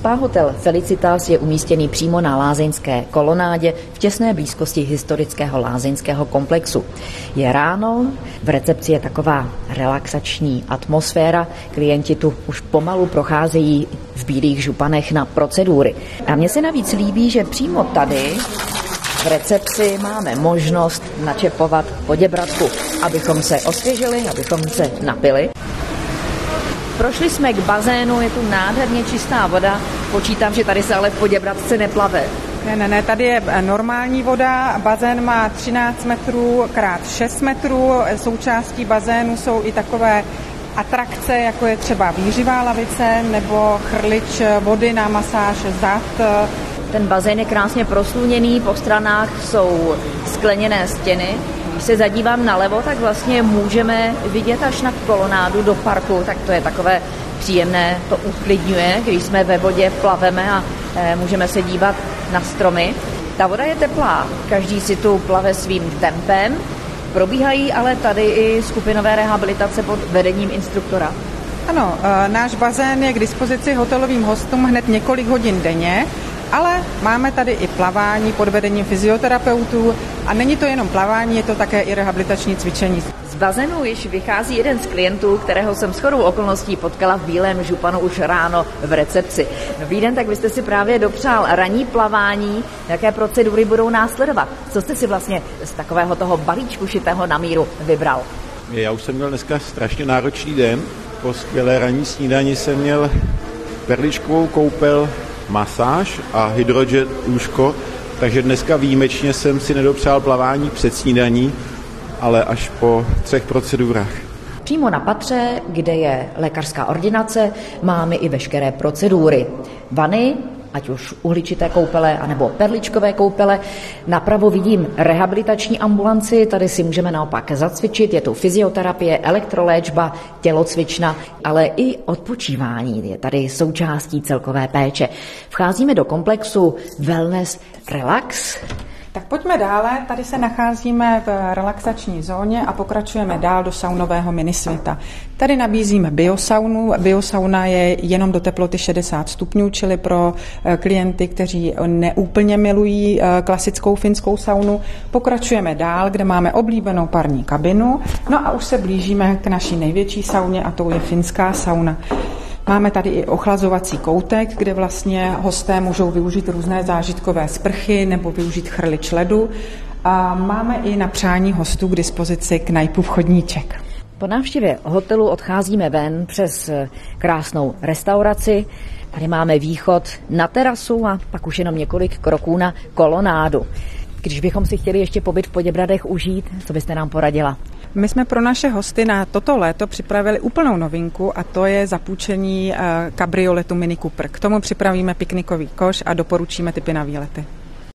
Spa hotel Felicitas je umístěný přímo na lázeňské kolonádě v těsné blízkosti historického lázeňského komplexu. Je ráno, v recepci je taková relaxační atmosféra, klienti tu už pomalu procházejí v bílých županech na procedury. A mně se navíc líbí, že přímo tady v recepci máme možnost načepovat Poděbradku, abychom se osvěžili, abychom se napili. Prošli jsme k bazénu, je tu nádherně čistá voda, počítám, že tady se ale v Poděbradce neplave. Ne, tady je normální voda, bazén má 13 metrů krát 6 metrů, součástí bazénu jsou i takové atrakce, jako je třeba výřivá lavice nebo chrlič vody na masáž zad. Ten bazén je krásně prosluněný, po stranách jsou skleněné stěny. Když se zadívám nalevo, tak vlastně můžeme vidět až na kolonádu do parku, tak to je takové příjemné, to uklidňuje, když jsme ve vodě, plaveme a můžeme se dívat na stromy. Ta voda je teplá, každý si tu plave svým tempem, probíhají ale tady i skupinové rehabilitace pod vedením instruktora. Ano, náš bazén je k dispozici hotelovým hostům hned několik hodin denně, ale máme tady i plavání pod vedením fyzioterapeutů a není to jenom plavání, je to také i rehabilitační cvičení. Z bazénu již vychází jeden z klientů, kterého jsem shodou okolností potkala v Bílém županu už ráno v recepci. Dobrý den, tak vy jste si právě dopřál ranní plavání, jaké procedury budou následovat. Co jste si vlastně z takového toho balíčku šitého na míru vybral? Já už jsem měl dneska strašně náročný den. Po skvělé ranní snídani jsem měl perličkovou koupel, masáž a hydrojet lůžko, takže dneska výjimečně jsem si nedopřál plavání před snídaní, ale až po 3 procedurách. Přímo na patře, kde je lékařská ordinace, máme i veškeré procedury. Vany, ať už uhličité koupele, anebo perličkové koupele. Napravo vidím rehabilitační ambulanci, tady si můžeme naopak zacvičit, je tu fyzioterapie, elektroléčba, tělocvična, ale i odpočívání je tady součástí celkové péče. Vcházíme do komplexu Wellness Relax. Tak pojďme dále, tady se nacházíme v relaxační zóně a pokračujeme dál do saunového minisvěta. Tady nabízíme biosaunu. Biosauna je jenom do teploty 60 stupňů, čili pro klienty, kteří neúplně milují klasickou finskou saunu. Pokračujeme dál, kde máme oblíbenou parní kabinu. No a už se blížíme k naší největší sauně a to je finská sauna. Máme tady i ochlazovací koutek, kde vlastně hosté můžou využít různé zážitkové sprchy nebo využít chrlič ledu. A máme i na přání hostů k dispozici knajpův chodníček. Po návštěvě hotelu odcházíme ven přes krásnou restauraci. Tady máme východ na terasu a pak už jenom několik kroků na kolonádu. Když bychom si chtěli ještě pobyt v Poděbradech užít, co byste nám poradila? My jsme pro naše hosty na toto léto připravili úplnou novinku a to je zapůjčení kabrioletu Mini Cooper. K tomu připravíme piknikový koš a doporučíme tipy na výlety.